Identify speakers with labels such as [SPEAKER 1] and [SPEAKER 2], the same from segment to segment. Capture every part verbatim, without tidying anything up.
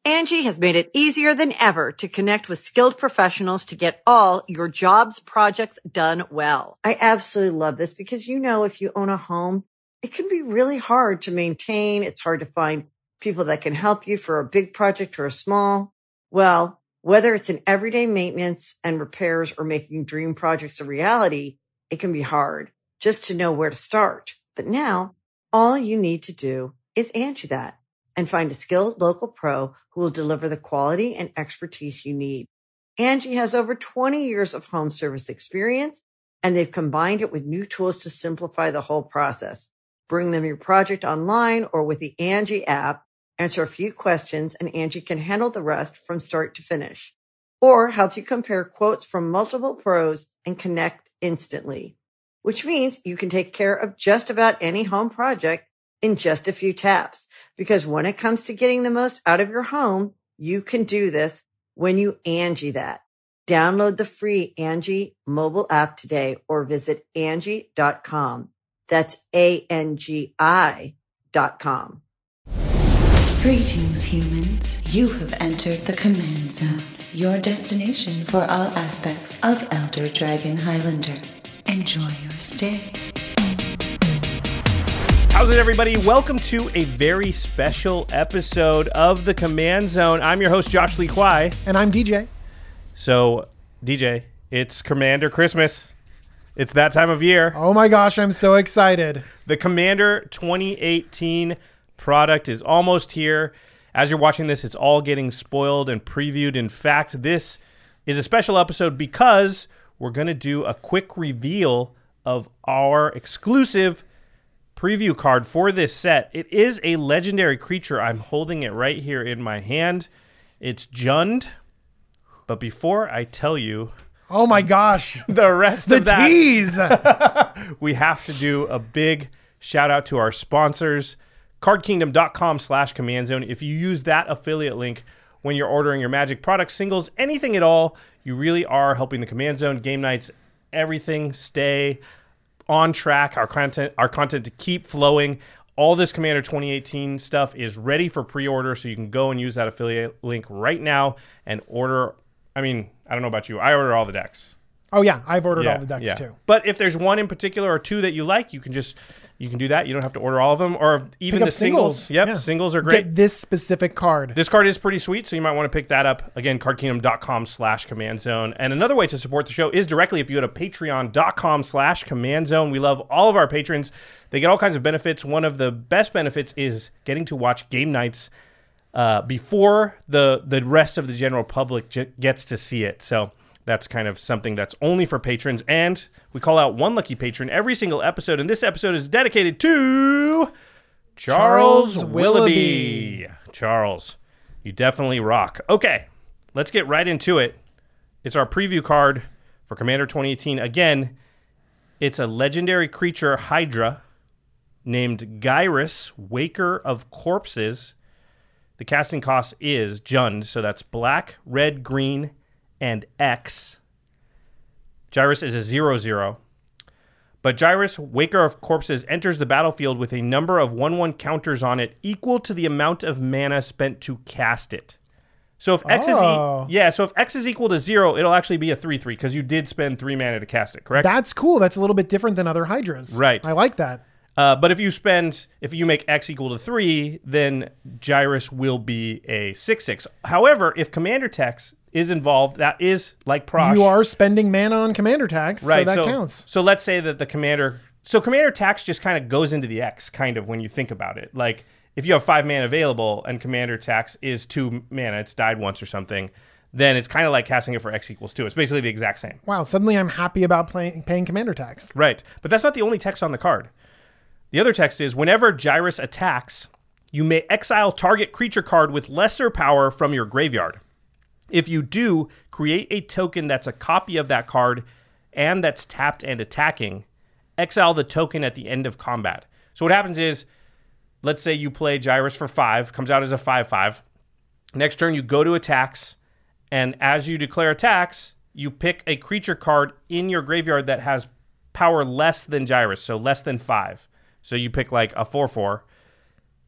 [SPEAKER 1] Angie has made it easier than ever to connect with skilled professionals to get all your jobs projects done well. I absolutely love this because, you know, if you own a home, it can be really hard to maintain. It's hard to find people that can help you for a big project or a small. Well, whether it's in everyday maintenance and repairs or making dream projects a reality, it can be hard just to know where to start. But now all you need to do is Angie that and find a skilled local pro who will deliver the quality and expertise you need. Angie has over twenty years of home service experience, and they've combined it with new tools to simplify the whole process. Bring them your project online or with the Angie app, answer a few questions, and Angie can handle the rest from start to finish. Or help you compare quotes from multiple pros and connect instantly, which means you can take care of just about any home project in just a few taps. Because when it comes to getting the most out of your home, you can do this when you Angie that. Download the free Angie mobile app today or visit Angie dot com. That's A N G I dot com.
[SPEAKER 2] Greetings, humans. You have entered the Command Zone, your destination for all aspects of Elder Dragon Highlander. Enjoy your stay.
[SPEAKER 3] How's it, everybody? Welcome to a very special episode of the Command Zone. I'm your host, Josh Lee Kwai.
[SPEAKER 4] And I'm D J.
[SPEAKER 3] So, D J, it's Commander Christmas. It's that time of year.
[SPEAKER 4] Oh my gosh, I'm so excited.
[SPEAKER 3] The Commander twenty eighteen product is almost here. As you're watching this, it's all getting spoiled and previewed. In fact, this is a special episode because we're going to do a quick reveal of our exclusive preview card for this set. It is a legendary creature. I'm holding it right here in my hand. It's Jund. But before I tell you,
[SPEAKER 4] oh my gosh,
[SPEAKER 3] the rest
[SPEAKER 4] the
[SPEAKER 3] of that,
[SPEAKER 4] tease.
[SPEAKER 3] We have to do a big shout out to our sponsors, cardkingdom.com slash command zone. If you use that affiliate link when you're ordering your Magic products, singles, anything at all, you really are helping the Command Zone, game nights, everything stay on track, our content our content to keep flowing. All this Commander twenty eighteen stuff is ready for pre-order, so you can go and use that affiliate link right now and order. I mean, I don't know about you. I order all the decks.
[SPEAKER 4] Oh yeah, I've ordered
[SPEAKER 3] yeah,
[SPEAKER 4] all the decks
[SPEAKER 3] yeah.
[SPEAKER 4] too.
[SPEAKER 3] But if there's one in particular or two that you like, you can just you can do that. You don't have to order all of them, or even
[SPEAKER 4] Pick
[SPEAKER 3] the
[SPEAKER 4] up
[SPEAKER 3] singles.
[SPEAKER 4] singles.
[SPEAKER 3] Yep,
[SPEAKER 4] Yeah.
[SPEAKER 3] singles are great.
[SPEAKER 4] Get this specific card.
[SPEAKER 3] This card is pretty sweet, so you might want to pick that up. Again, cardkingdom.com slash command zone. And another way to support the show is directly if you go to patreon.com slash command zone. We love all of our patrons. They get all kinds of benefits. One of the best benefits is getting to watch game nights uh, before the, the rest of the general public j- gets to see it. So that's kind of something that's only for patrons. And we call out one lucky patron every single episode. And this episode is dedicated to Charles,
[SPEAKER 4] Charles
[SPEAKER 3] Willoughby.
[SPEAKER 4] Willoughby.
[SPEAKER 3] Charles, you definitely rock. Okay, let's get right into it. It's our preview card for Commander twenty eighteen. Again, it's a legendary creature, Hydra, named Gyrus, Waker of Corpses. The casting cost is Jund, so that's black, red, green, and X. Gyrus is a zero zero. But Gyrus, Waker of Corpses, enters the battlefield with a number of one one counters on it equal to the amount of mana spent to cast it. So if X
[SPEAKER 4] Oh.
[SPEAKER 3] is e- yeah, so if X is equal to zero, it'll actually be a three three because you did spend three mana to cast it, correct?
[SPEAKER 4] That's cool. That's a little bit different than other Hydras.
[SPEAKER 3] Right.
[SPEAKER 4] I like that.
[SPEAKER 3] Uh, but if you spend, if you make X equal to three, then Gyrus will be a six six. However, if Commander Text is involved, that is like Prosh.
[SPEAKER 4] You are spending mana on Commander tax,
[SPEAKER 3] right,
[SPEAKER 4] so that
[SPEAKER 3] so,
[SPEAKER 4] counts.
[SPEAKER 3] So let's say that the Commander, so Commander Tax just kind of goes into the X, kind of, when you think about it. Like, if you have five mana available and Commander Tax is two mana, it's died once or something, then it's kind of like casting it for X equals two. It's basically the exact same.
[SPEAKER 4] Wow, suddenly I'm happy about playing, paying Commander tax.
[SPEAKER 3] Right. But that's not the only text on the card. The other text is, whenever Gyrus attacks, you may exile target creature card with lesser power from your graveyard. If you do, create a token that's a copy of that card and that's tapped and attacking. Exile the token at the end of combat. So what happens is, let's say you play Gyrus for five, comes out as a five five. Next turn, you go to attacks, and as you declare attacks, you pick a creature card in your graveyard that has power less than Gyrus, so less than five. So you pick like a four four,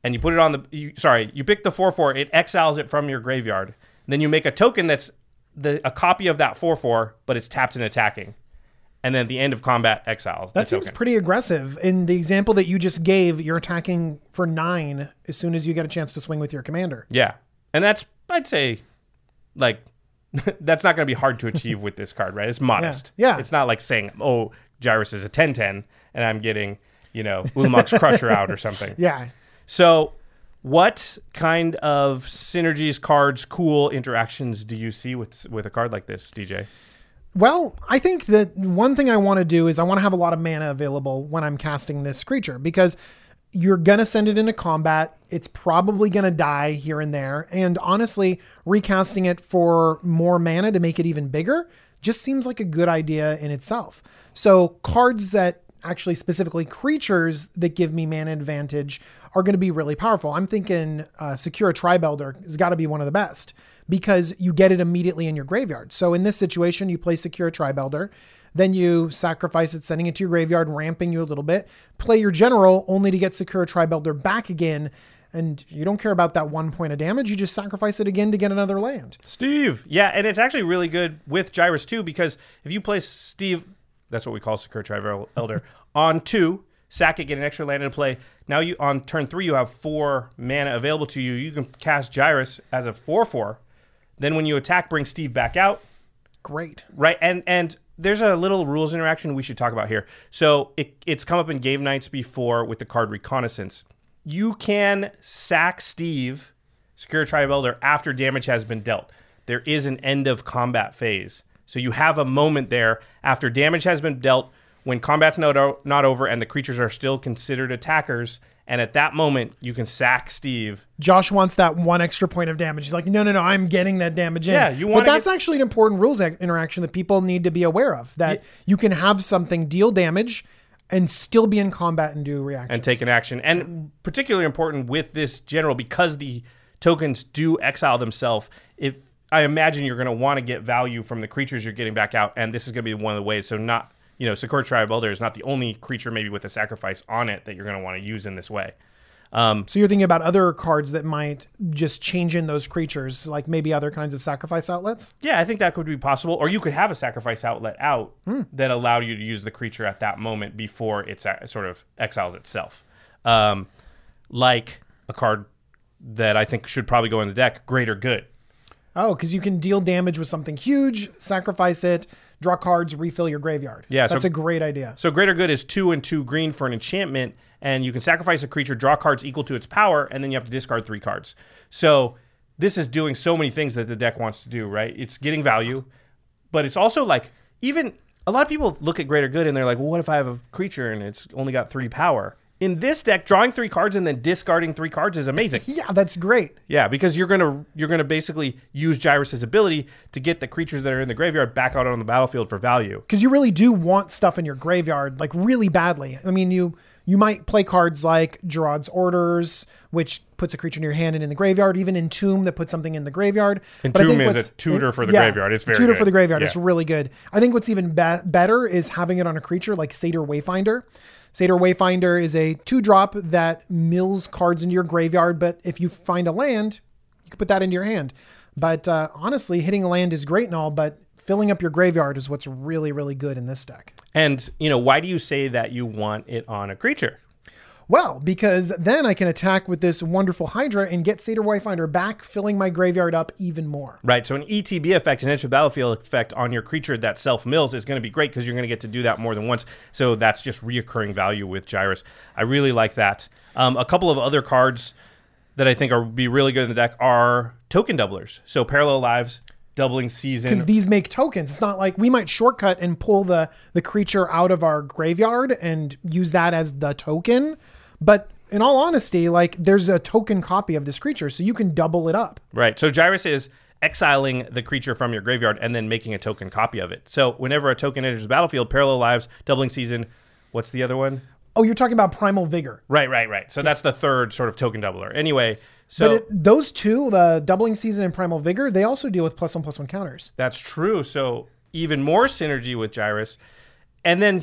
[SPEAKER 3] and you put it on the, you, sorry, you pick the four four, it exiles it from your graveyard. Then you make a token that's the a copy of that four four, but it's tapped and attacking. And then at the end of combat, exiles.
[SPEAKER 4] That seems
[SPEAKER 3] token.
[SPEAKER 4] pretty aggressive. In the example that you just gave, you're attacking for nine as soon as you get a chance to swing with your commander.
[SPEAKER 3] Yeah. And that's, I'd say, like, that's not going to be hard to achieve with this card, right? It's modest.
[SPEAKER 4] Yeah. yeah.
[SPEAKER 3] It's not like saying, oh, Gyrus is a ten ten, and I'm getting, you know, Ulamog's Crusher out or something.
[SPEAKER 4] Yeah.
[SPEAKER 3] So what kind of synergies, cards, cool interactions do you see with with a card like this, D J?
[SPEAKER 4] Well, I think that one thing I want to do is I want to have a lot of mana available when I'm casting this creature, because you're going to send it into combat. It's probably going to die here and there. And honestly, recasting it for more mana to make it even bigger just seems like a good idea in itself. So cards that actually specifically creatures that give me mana advantage are going to be really powerful. I'm thinking uh, Secure Tribe Elder has got to be one of the best, because you get it immediately in your graveyard. So in this situation, you play Secure Tribe Elder, then you sacrifice it, sending it to your graveyard, ramping you a little bit, play your general only to get Secure Tribe Elder back again, and you don't care about that one point of damage. You just sacrifice it again to get another land.
[SPEAKER 3] Steve. Yeah, and it's actually really good with Gyrus too, because if you play Steve, that's what we call Secure Tribe Elder, on two, sack it, get an extra land into play. Now you on turn three, you have four mana available to you. You can cast Gyrus as a four four. Then when you attack, bring Steve back out.
[SPEAKER 4] Great.
[SPEAKER 3] Right, and and there's a little rules interaction we should talk about here. So it, it's come up in Game Nights before with the card Reconnaissance. You can sack Steve, Secure Tribe Elder, after damage has been dealt. There is an end of combat phase. So you have a moment there after damage has been dealt, when combat's not, not over and the creatures are still considered attackers. And at that moment, you can sack Steve.
[SPEAKER 4] Josh wants that one extra point of damage. He's like, no, no, no, I'm getting that damage in.
[SPEAKER 3] Yeah, you want
[SPEAKER 4] But that's
[SPEAKER 3] get...
[SPEAKER 4] actually an important rules interaction that people need to be aware of, that yeah. you can have something deal damage and still be in combat and do reactions.
[SPEAKER 3] And take an action. And particularly important with this general, because the tokens do exile themselves, if I imagine you're going to want to get value from the creatures you're getting back out, and this is going to be one of the ways. So not... You know, Secure Tribe Elder is not the only creature maybe with a sacrifice on it that you're going to want to use in this way. Um,
[SPEAKER 4] so you're thinking about other cards that might just change in those creatures, like maybe other kinds of sacrifice outlets?
[SPEAKER 3] Yeah, I think that could be possible. Or you could have a sacrifice outlet out
[SPEAKER 4] hmm.
[SPEAKER 3] that allowed you to use the creature at that moment before it sort of exiles itself. Um, like a card that I think should probably go in the deck, Greater Good.
[SPEAKER 4] Oh, because you can deal damage with something huge, sacrifice it, draw cards, refill your graveyard.
[SPEAKER 3] Yeah,
[SPEAKER 4] that's
[SPEAKER 3] so,
[SPEAKER 4] a great idea.
[SPEAKER 3] So Greater Good is two and two green for an enchantment, and you can sacrifice a creature, draw cards equal to its power, and then you have to discard three cards. So this is doing so many things that the deck wants to do, right? It's getting value, but it's also like, even a lot of people look at Greater Good and they're like, well, what if I have a creature and it's only got three power? In this deck, drawing three cards and then discarding three cards is amazing.
[SPEAKER 4] Yeah, that's great.
[SPEAKER 3] Yeah, because you're gonna you're gonna basically use Gyrus's ability to get the creatures that are in the graveyard back out on the battlefield for value.
[SPEAKER 4] Because you really do want stuff in your graveyard, like really badly. I mean, you you might play cards like Gerard's Orders, which puts a creature in your hand and in the graveyard, even Entomb that puts something in the graveyard.
[SPEAKER 3] Entomb is a tutor for the
[SPEAKER 4] yeah,
[SPEAKER 3] graveyard. It's very
[SPEAKER 4] tutor
[SPEAKER 3] good.
[SPEAKER 4] for the graveyard.
[SPEAKER 3] Yeah.
[SPEAKER 4] It's really good. I think what's even be- better is having it on a creature like Satyr Wayfinder. Satyr Wayfinder is a two-drop that mills cards into your graveyard, but if you find a land, you can put that into your hand. But uh, honestly, hitting a land is great and all, but filling up your graveyard is what's really, really good in this deck.
[SPEAKER 3] And, you know, why do you say that you want it on a creature?
[SPEAKER 4] Well, because then I can attack with this wonderful Hydra and get Satyr Wayfinder back, filling my graveyard up even more.
[SPEAKER 3] Right, so an E T B effect, an entry battlefield effect on your creature that self-mills is going to be great because you're going to get to do that more than once. So that's just reoccurring value with Gyrus. I really like that. Um, a couple of other cards that I think are be really good in the deck are token doublers. So Parallel Lives, Doubling Season.
[SPEAKER 4] Because these make tokens. It's not like we might shortcut and pull the, the creature out of our graveyard and use that as the token. But in all honesty, like there's a token copy of this creature, so you can double it up.
[SPEAKER 3] Right. So Gyrus is exiling the creature from your graveyard and then making a token copy of it. So whenever a token enters the battlefield, Parallel Lives, Doubling Season, what's the other one?
[SPEAKER 4] Oh, you're talking about Primal Vigor.
[SPEAKER 3] Right, right, right. So yeah. That's the third sort of token doubler. Anyway, so...
[SPEAKER 4] But it, those two, the Doubling Season and Primal Vigor, they also deal with plus one, plus one counters.
[SPEAKER 3] That's true. So even more synergy with Gyrus. And then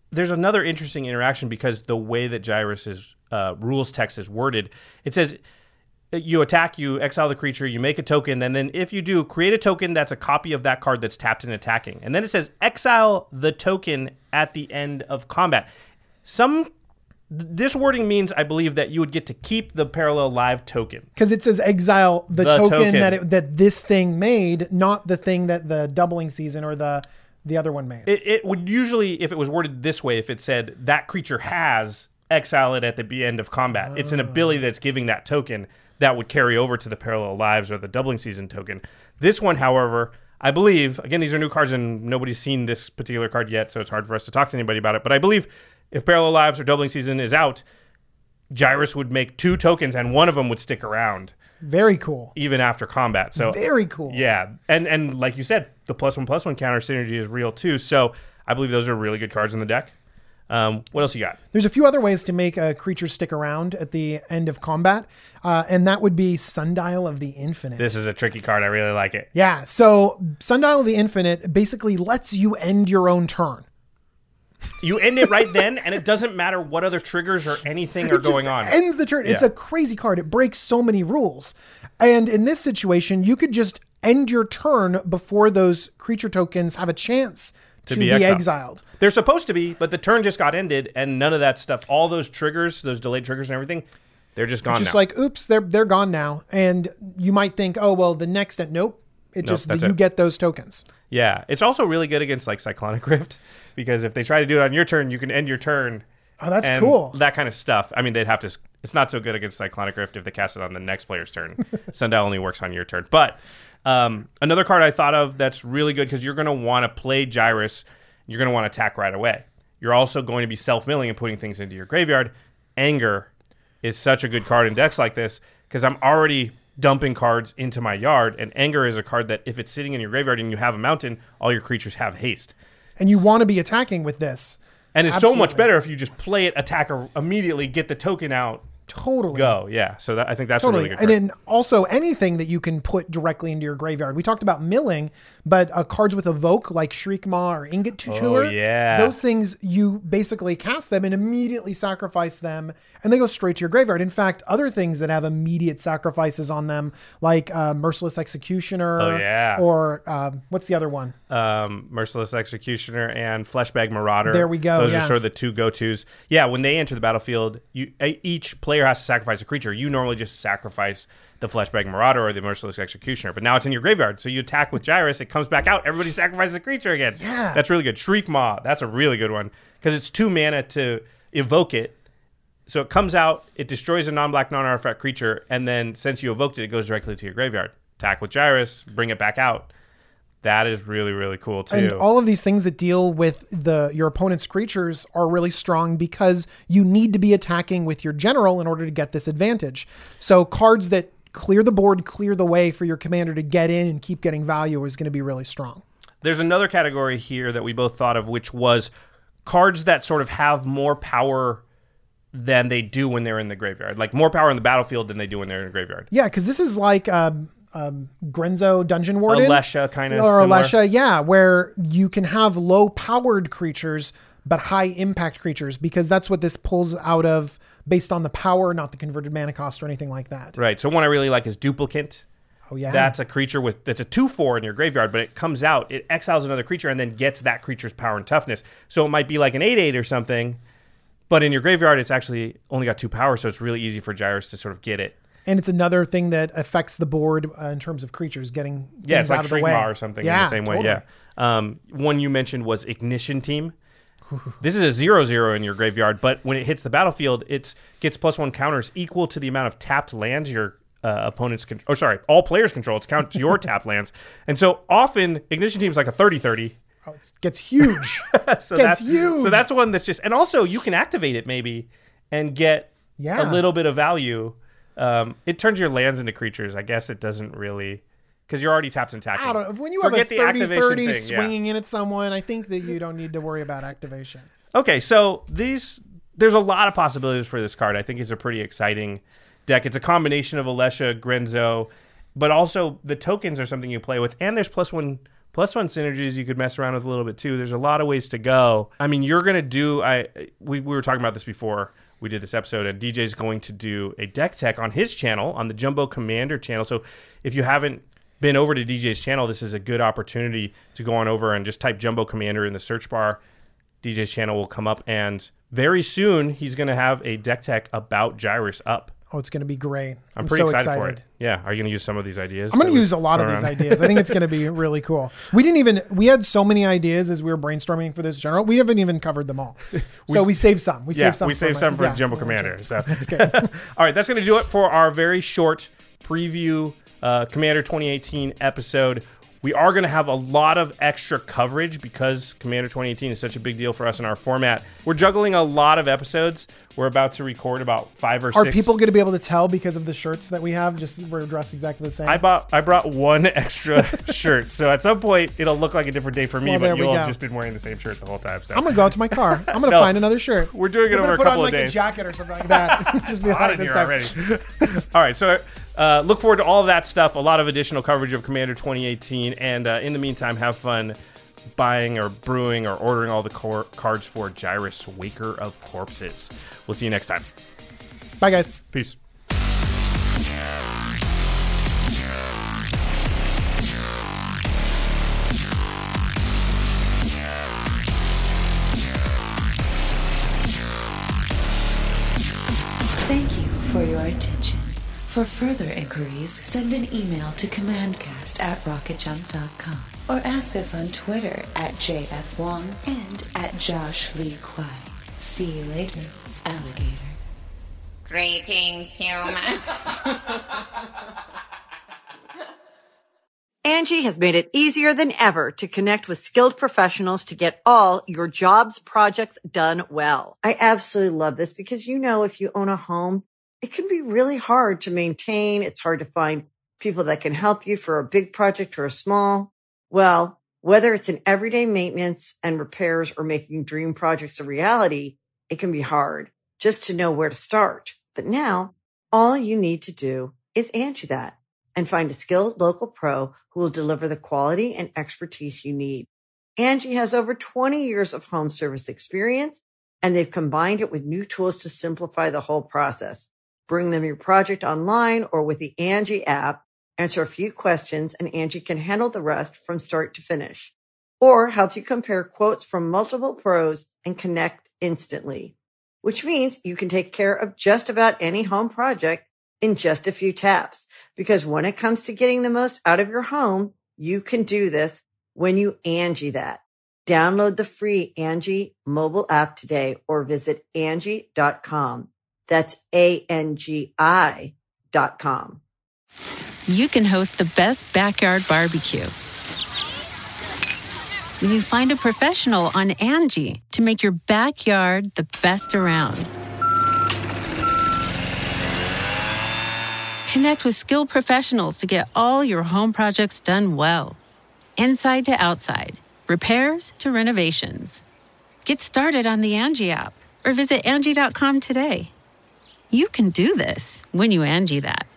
[SPEAKER 3] there's another interesting interaction because the way that Gyrus's uh, rules text is worded, it says you attack, you exile the creature, you make a token, and then if you do, create a token that's a copy of that card that's tapped and attacking. And then it says exile the token at the end of combat. Some This wording means, I believe, that you would get to keep the parallel live token.
[SPEAKER 4] Because it says exile the,
[SPEAKER 3] The
[SPEAKER 4] token,
[SPEAKER 3] token.
[SPEAKER 4] that it, that this thing made, not the thing that the doubling season or the the other one made.
[SPEAKER 3] It, it would usually, if it was worded this way, if it said that creature has, exile it at the end of combat. Oh. It's an ability that's giving that token that would carry over to the parallel lives or the doubling season token. This one, however, I believe, again, these are new cards and nobody's seen this particular card yet, so it's hard for us to talk to anybody about it, but I believe if parallel lives or doubling season is out, Gyrus would make two tokens and one of them would stick around.
[SPEAKER 4] Very cool.
[SPEAKER 3] Even after combat. So
[SPEAKER 4] very cool.
[SPEAKER 3] Yeah. And and like you said, the plus one plus one counter synergy is real too. So I believe those are really good cards in the deck. Um, what else you got?
[SPEAKER 4] There's a few other ways to make a creature stick around at the end of combat, uh, and that would be Sundial of the Infinite.
[SPEAKER 3] This is a tricky card. I really like it.
[SPEAKER 4] Yeah. So Sundial of the Infinite basically lets you end your own turn.
[SPEAKER 3] You end it right then, and it doesn't matter what other triggers or anything
[SPEAKER 4] it
[SPEAKER 3] are going on.
[SPEAKER 4] It ends the turn.
[SPEAKER 3] Yeah.
[SPEAKER 4] It's a crazy card. It breaks so many rules. And in this situation, you could just end your turn before those creature tokens have a chance to, to be, be exiled. exiled.
[SPEAKER 3] They're supposed to be, but the turn just got ended, and none of that stuff, all those triggers, those delayed triggers and everything, they're just gone
[SPEAKER 4] it's just
[SPEAKER 3] now.
[SPEAKER 4] like, oops, they're they're gone now. And you might think, oh, well, the next, nope. It
[SPEAKER 3] nope,
[SPEAKER 4] just, you
[SPEAKER 3] it.
[SPEAKER 4] get those tokens.
[SPEAKER 3] Yeah. It's also really good against like Cyclonic Rift, because if they try to do it on your turn, you can end your turn.
[SPEAKER 4] Oh, that's cool.
[SPEAKER 3] That kind of stuff. I mean, they'd have to, it's not so good against Cyclonic Rift if they cast it on the next player's turn. Sundial only works on your turn. But um, another card I thought of that's really good because you're going to want to play Gyrus. You're going to want to attack right away. You're also going to be self-milling and putting things into your graveyard. Anger is such a good card in decks like this because I'm already dumping cards into my yard, and Anger is a card that if it's sitting in your graveyard and you have a mountain, all your creatures have haste.
[SPEAKER 4] And you want to be attacking with this.
[SPEAKER 3] And it's
[SPEAKER 4] Absolutely.
[SPEAKER 3] so much better if you just play it, attack immediately, get the token out,
[SPEAKER 4] Totally.
[SPEAKER 3] go. Yeah, so that, I think that's
[SPEAKER 4] totally.
[SPEAKER 3] a really good card.
[SPEAKER 4] And then also anything that you can put directly into your graveyard. We talked about milling, but uh, cards with Evoke like Shriekmaw or Ingot Chewer,
[SPEAKER 3] oh, yeah.
[SPEAKER 4] those things, you basically cast them and immediately sacrifice them, and they go straight to your graveyard. In fact, other things that have immediate sacrifices on them, like uh, Merciless Executioner,
[SPEAKER 3] Oh, yeah.
[SPEAKER 4] or uh, what's the other one?
[SPEAKER 3] Um, Merciless Executioner and Fleshbag Marauder.
[SPEAKER 4] There we go,
[SPEAKER 3] Those
[SPEAKER 4] yeah.
[SPEAKER 3] are sort of the two go-tos. Yeah, when they enter the battlefield, you each player has to sacrifice a creature. You normally just sacrifice the Fleshbag Marauder or the Merciless Executioner, but now it's in your graveyard. So you attack with Gyrus, it comes back out, everybody sacrifices a creature again.
[SPEAKER 4] Yeah.
[SPEAKER 3] That's really good. Shriekmaw, that's a really good one because it's two mana to evoke it. So it comes out, it destroys a non-black, non-artifact creature, and then since you evoked it, it goes directly to your graveyard. Attack with Gyrus, bring it back out. That is really, really cool, too.
[SPEAKER 4] And all of these things that deal with the your opponent's creatures are really strong because you need to be attacking with your general in order to get this advantage. So cards that clear the board, clear the way for your commander to get in and keep getting value is going to be really strong.
[SPEAKER 3] There's another category here that we both thought of, which was cards that sort of have more power than they do when they're in the graveyard. Like more power in the battlefield than they do when they're in the graveyard.
[SPEAKER 4] Yeah, because this is like um, um, Grenzo Dungeon Warden.
[SPEAKER 3] Alesha kind of
[SPEAKER 4] Or
[SPEAKER 3] similar.
[SPEAKER 4] Alesha, yeah, where you can have low-powered creatures but high-impact creatures because that's what this pulls out of based on the power, not the converted mana cost or anything like that.
[SPEAKER 3] Right. So one I really like is Duplicant.
[SPEAKER 4] Oh, yeah.
[SPEAKER 3] That's a creature with that's a two four in your graveyard, but it comes out, it exiles another creature and then gets that creature's power and toughness. So it might be like an eight eight or something, but in your graveyard, it's actually only got two power, so it's really easy for Gyrus to sort of get it.
[SPEAKER 4] And it's another thing that affects the board uh, in terms of creatures getting
[SPEAKER 3] Yeah,
[SPEAKER 4] things
[SPEAKER 3] it's like
[SPEAKER 4] out of the way.
[SPEAKER 3] Shriekmaw or something
[SPEAKER 4] yeah,
[SPEAKER 3] in the same
[SPEAKER 4] totally.
[SPEAKER 3] way. Yeah. Um, one you mentioned was Ignition Team. This is a zero zero in your graveyard, but when it hits the battlefield, it gets plus one counters equal to the amount of tapped lands your uh, opponents control. Oh, sorry, all players control. It's count to your tapped lands. And so often, Ignition Team is like a thirty thirty.
[SPEAKER 4] Oh, it gets huge.
[SPEAKER 3] so
[SPEAKER 4] gets
[SPEAKER 3] that's,
[SPEAKER 4] huge.
[SPEAKER 3] So that's one that's just, and also you can activate it maybe and get
[SPEAKER 4] Yeah.
[SPEAKER 3] a little bit of value. Um, it turns your lands into creatures. I guess it doesn't really, because you're already tapped and attacking.
[SPEAKER 4] I don't know. When you
[SPEAKER 3] Forget
[SPEAKER 4] have
[SPEAKER 3] the
[SPEAKER 4] a thirty
[SPEAKER 3] activation
[SPEAKER 4] thirty
[SPEAKER 3] thing, yeah.
[SPEAKER 4] swinging in at someone, I think that you don't need to worry about activation.
[SPEAKER 3] Okay, so these there's a lot of possibilities for this card. I think it's a pretty exciting deck. It's a combination of Alesha, Grenzo, but also the tokens are something you play with, and there's plus one Plus One synergies you could mess around with a little bit too. There's a lot of ways to go. I mean, you're going to do, I we, we were talking about this before we did this episode, and D J's going to do a deck tech on his channel, on the Jumbo Commander channel. So if you haven't been over to D J's channel, this is a good opportunity to go on over and just type Jumbo Commander in the search bar. D J's channel will come up, and very soon he's going to have a deck tech about Gyruss up.
[SPEAKER 4] Oh, it's going to be great.
[SPEAKER 3] I'm,
[SPEAKER 4] I'm
[SPEAKER 3] pretty
[SPEAKER 4] so
[SPEAKER 3] excited,
[SPEAKER 4] excited
[SPEAKER 3] for it. Yeah. Are you going to use some of these ideas?
[SPEAKER 4] I'm going to use a lot of these ideas. I think it's going to be really cool. We didn't even, we had so many ideas as we were brainstorming for this general. We haven't even covered them all. So we, we saved some. We
[SPEAKER 3] yeah,
[SPEAKER 4] saved some.
[SPEAKER 3] We saved
[SPEAKER 4] for
[SPEAKER 3] some for
[SPEAKER 4] yeah.
[SPEAKER 3] Jumbo Commander. So
[SPEAKER 4] that's good.
[SPEAKER 3] All right. That's going to do it for our very short preview uh, Commander twenty eighteen episode. We are going to have a lot of extra coverage because Commander twenty eighteen is such a big deal for us in our format. We're juggling a lot of episodes. We're about to record about five or
[SPEAKER 4] Are
[SPEAKER 3] six.
[SPEAKER 4] Are people going to be able to tell because of the shirts that we have? Just we're dressed exactly the same.
[SPEAKER 3] I bought. I brought one extra shirt, so at some point it'll look like a different day for me,
[SPEAKER 4] well,
[SPEAKER 3] but you'll
[SPEAKER 4] we
[SPEAKER 3] have just been wearing the same shirt the whole time. So
[SPEAKER 4] I'm going to go out to my car. I'm going to
[SPEAKER 3] no,
[SPEAKER 4] find another shirt.
[SPEAKER 3] We're doing it
[SPEAKER 4] we're
[SPEAKER 3] over a
[SPEAKER 4] put
[SPEAKER 3] couple
[SPEAKER 4] on,
[SPEAKER 3] of
[SPEAKER 4] like,
[SPEAKER 3] days.
[SPEAKER 4] A jacket or something like that. Just be
[SPEAKER 3] hot
[SPEAKER 4] like
[SPEAKER 3] in
[SPEAKER 4] this
[SPEAKER 3] here already. All right, so. Uh, look forward to all of that stuff, a lot of additional coverage of Commander twenty eighteen, and uh, in the meantime, have fun buying or brewing or ordering all the cor- cards for Gyruss, Waker of Corpses. We'll see you next time.
[SPEAKER 4] Bye, guys.
[SPEAKER 3] Peace.
[SPEAKER 2] Thank you for your attention. For further inquiries, send an email to commandcast at rocket jump dot com or ask us on Twitter at J F Wong and at Josh Lee Kwai. See you later, alligator.
[SPEAKER 5] Greetings, humans.
[SPEAKER 1] Angie has made it easier than ever to connect with skilled professionals to get all your jobs projects done well. I absolutely love this because, you know, if you own a home, it can be really hard to maintain. It's hard to find people that can help you for a big project or a small. Well, whether it's in everyday maintenance and repairs or making dream projects a reality, it can be hard just to know where to start. But now all you need to do is Angie that and find a skilled local pro who will deliver the quality and expertise you need. Angie has over twenty years of home service experience, and they've combined it with new tools to simplify the whole process. Bring them your project online or with the Angie app, answer a few questions, and Angie can handle the rest from start to finish. Or help you compare quotes from multiple pros and connect instantly, which means you can take care of just about any home project in just a few taps. Because when it comes to getting the most out of your home, you can do this when you Angie that. Download the free Angie mobile app today or visit Angie dot com. That's A N G I dot com.
[SPEAKER 6] You can host the best backyard barbecue when you find a professional on Angie to make your backyard the best around. Connect with skilled professionals to get all your home projects done well. Inside to outside, repairs to renovations. Get started on the Angie app or visit Angie dot com today. You can do this when you Angie that.